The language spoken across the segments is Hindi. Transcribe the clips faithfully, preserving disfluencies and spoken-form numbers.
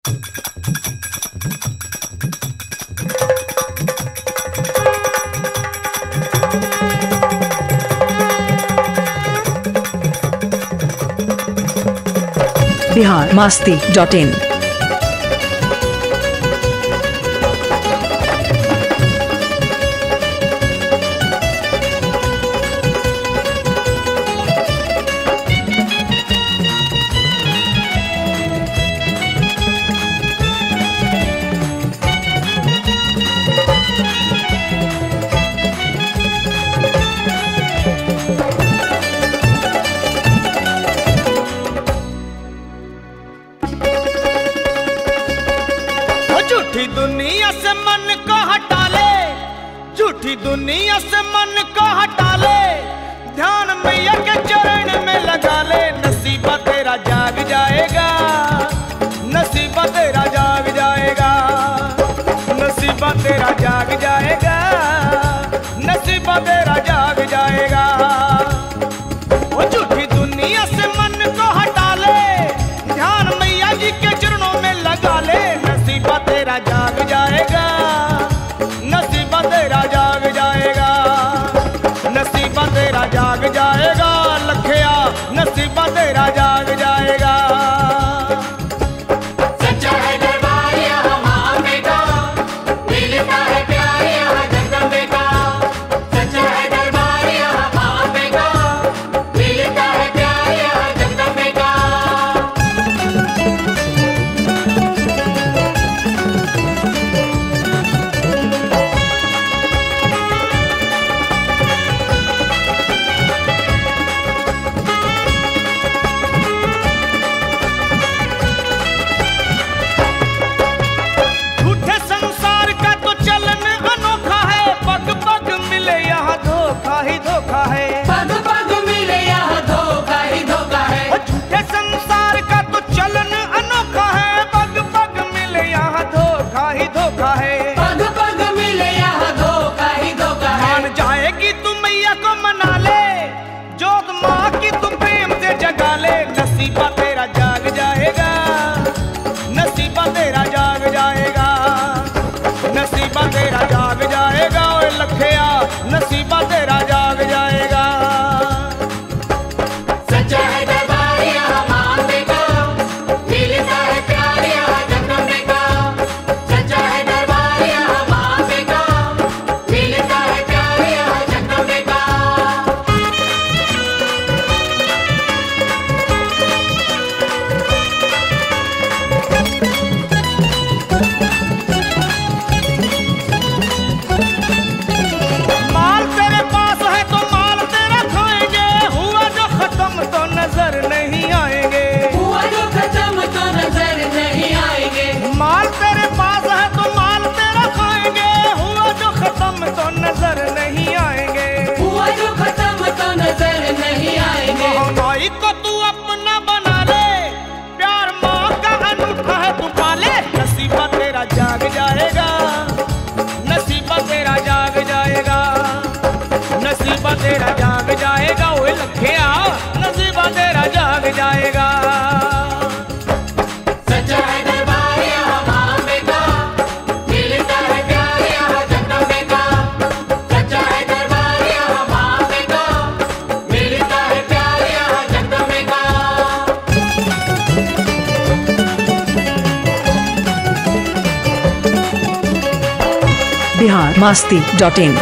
बिहार मस्ती डॉट इन। झूठी दुनिया से मन को हटा ले, झूठी दुनिया से मन को हटा ले, ध्यान मैया के चरण में लगा ले। नसीबा तेरा जाग जाएगा, नसीबा तेरा जाग जाएगा, नसीबा तेरा जाग जाएगा, नसीबा तेरा जाग जाएगा। वो झूठी दुनिया से मन को हटा ले, ध्यान मैया जी के चरणों में लगा ले। नसीबा तेरा जाग जाएगा, नसीबा तेरा जाग जाएगा, नसीबा तेरा जाग जाएगा। लखिया नसीबा तेरा जाग जाएगा। सच्चा है दरबार यहाँ माँ का, मिलता है प्यार यहाँ जगदम्बे का। सच्चा है दरबार यहाँ माँ का, मिलता है प्यार यहाँ जगदम्बे का। झूठे संसार का तो चलन अनोखा है, पग पग मिले यहाँ धोखा ही धोखा है। पग पग मिले यहाँ धोखा ही धोखा है। और झूठे संसार का तो चलन अनोखा है, पग पग मिले यहाँ धोखा ही धोखा है। पग पग मिले यहाँ धोखा ही धोखा है। मान जाएगी तू मैया को मना ले, जोत माँ की तू प्रेम से जगा ले। नसीबा तेरा जाग जाएगा, नसीबा तेरा जाग जाएगा, नसीबा तेरा जाग जाएगा। ओए लखिया नसीबा तेरा जाग जाएगा। सच्चा है दरबार यहाँ माँ का, मिलता है प्यार यहाँ जगदम्बे का। सच्चा है दरबार यहाँ माँ का, मिलता है प्यार यहाँ जगदम्बे का। माल तेरे पास है तो माल तेरा खाएंगे, हुआ जो खत्म तो नजर नहीं आएंगे। हुआ जो खत्म तो नजर नहीं आएंगे। माल तेरे पास है तो माल तेरा खाएंगे, हुआ जो खत्म तो नजर नहीं आएंगे। हुआ जो खत्म तो नजर नहीं आएंगे। महंगाई को तू अपना बना ले, प्यार माँ का अनूठा है तू पाले। नसीबा तेरा जाग जाएगा, नसीबा तेरा जाग जाएगा, नसीबा तेरा जाग जाएगा। ओए लखिया नसीबा तेरा जाग जाएगा। सच्चा है दरबार यहाँ माँ का, मिलता है प्यार यहाँ जगदम्बे का। सच्चा है दरबार यहाँ माँ का, मिलता है प्यार यहाँ जगदम्बे का। बिहार मस्ती डॉट इन।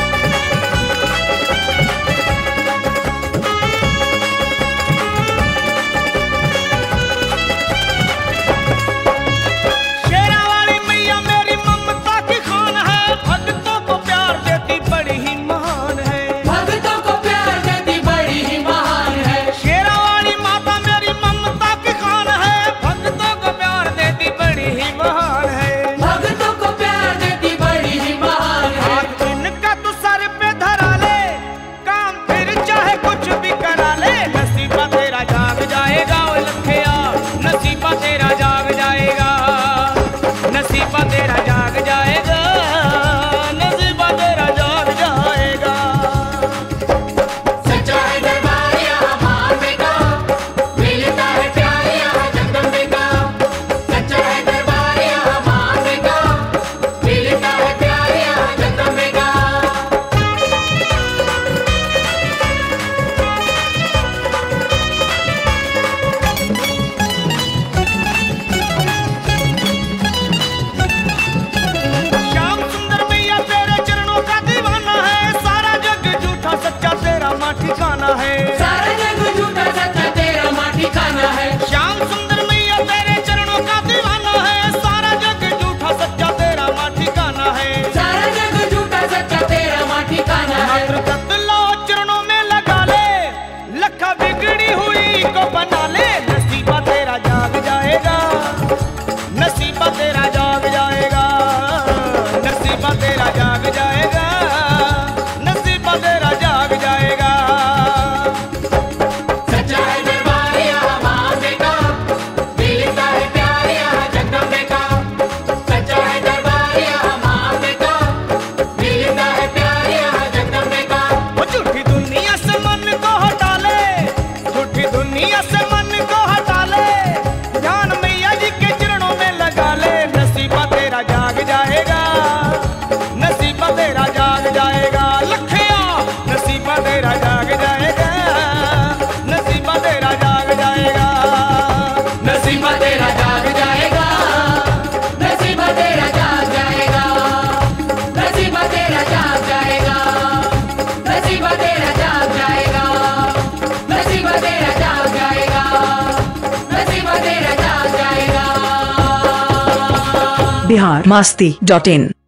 शेरा वाली मैया मेरी ममता की खान है, भक्तों को प्यार देती बड़ी ही महान है। भक्तों को प्यार देती बड़ी ही महान है। शेरा वाली माता मेरी ममता की खान है, भक्तों को प्यार देती बड़ी ही महान है। भक्तों को प्यार देती बड़ी ही महान है। हाथ इनका तू सर पे धरा ले, काम फिर चाहे कुछ भी करा ले। नसीबा तेरा जाग जाएगा। ओ लखिया नसीबा तेरा जाग जाएगा, नसीबा तेरा जाग जाएगा, नसीबा तेरा जाग जाएगा। सच्चा है दरबार यहाँ माँ का, मिलता है प्यार यहाँ जगदम्बे का। सच्चा है दरबार बिहार मस्ती डॉट इन।